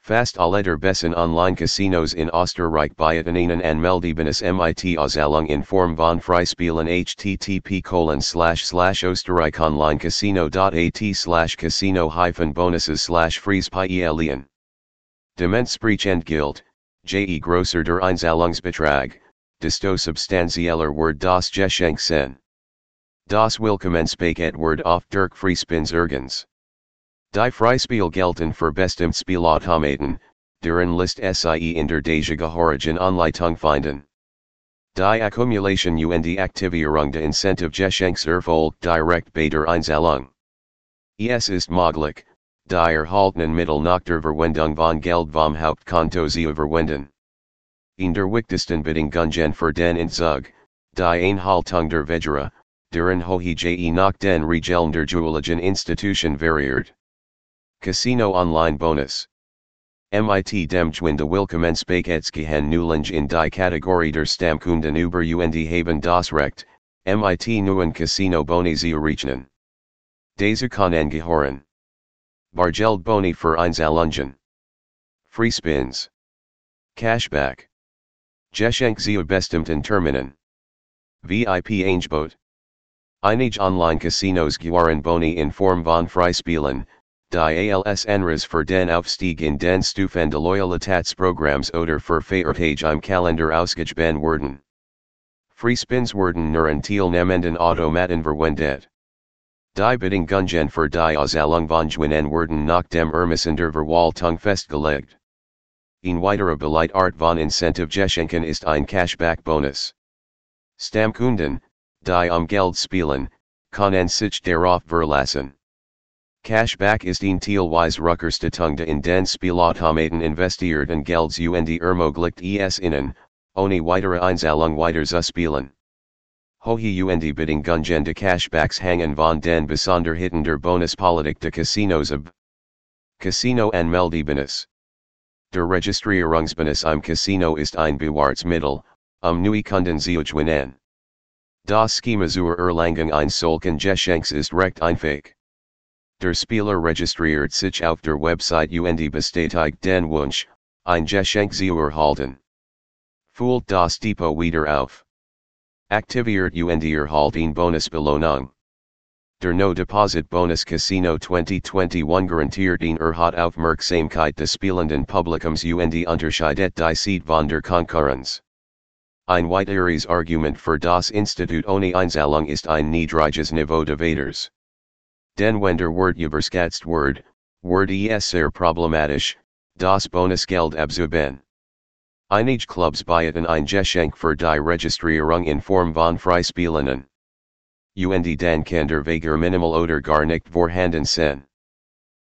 Fast aller bessen online Casinos in Österreich bieten Ihnen anmeldebenes mit Auszahlung in Form von Freispielen http://österreichinlinecasino.at/casino-bonuses/Freispielen. Dementsprechend je grosser der Einzahlungsbetrag, desto substanzieller wird das Geschenk sein. Das Willkommenspaket wird oft durch Freispins ergänzt. Die Freispiel gelten für bestimmte Spielautomaten, deren List sie in der dazugehörigen Anleitung finden. Die Akkumulation und Aktivierung der Incentive-Geschenks erfolgt direkt bei der Einzahlung. Es ist möglich, die erhaltenen Mittel nach der Verwendung von Geld vom Hauptkonto zu verwenden. In der wichtigsten Bedingungen für den Entzug, die Einhaltung der Vegere, deren Hohe je nach den Regeln der jeweiligen Institution variiert. Casino Online Bonus. Mit dem Gewinn de Willkommenspaket gehen Neulinge in die Kategorie der Stammkunden über und haben das Recht, mit neuen Casino Boni zu errechnen. Dazu kann angehören. Bargeld Boni für Einzahlungen. Free Spins. Cashback. Geschenk zu bestimmten Terminen. VIP Angebot. Einige Online-Casinos gewähren Boni in Form von Freispielen, die als Anreiz für den Aufstieg in den Stufen de Loyalitätsprogramms oder für Feiertage im Kalender ausgegeben werden. Freispins werden nur in teilnehmenden Automaten verwendet. Die Bedingungen für die Auszahlung von Gewinnen werden nach dem Ermessen der Verwaltung festgelegt. Ein weiterer Art von Incentive-Geschenken ist ein Cashback-Bonus. Stammkunden, die Geld spielen, können sich darauf verlassen. Cashback ist ein teilweise Rückerstattung in den Spielautomaten investierten Gelds und ermöglicht es ihnen, ohne weitere Einzahlung weiter zu spielen. Hohe und Bedingungen de Cashbacks hängen von den Besonderheiten der Bonuspolitik de Casinos ab. Casino Anmeldebenes. Der Registrierungsbonus im Casino ist ein Bewahrtsmittel, neue Kunden zu gewinnen. Das Schema zur Erlangung eines solchen Geschenks ist recht einfach. Der Spieler registriert sich auf der Website und bestätigt den Wunsch, ein Geschenk zu erhalten. Füllt das Depot wieder auf. Aktiviert und erhalt Bonusbelohnung. Der No-Deposit-Bonus Casino 2021 garantiert Erhalt Aufmerksamkeit des spielenden Publikums und unterscheidet die Seite von der Konkurrenz. Ein weiteres Argument für das Institut ohne Einzahlung ist ein niedriges Niveau de Vaters. Denn wenn der Wert überschätzt wird es sehr problematisch, das Bonusgeld abzuben. Einige Clubs bieten ein Geschenk für die Registrierung in Form von Freispielen. Und dann kann der Wager minimal oder gar nicht vorhanden sein.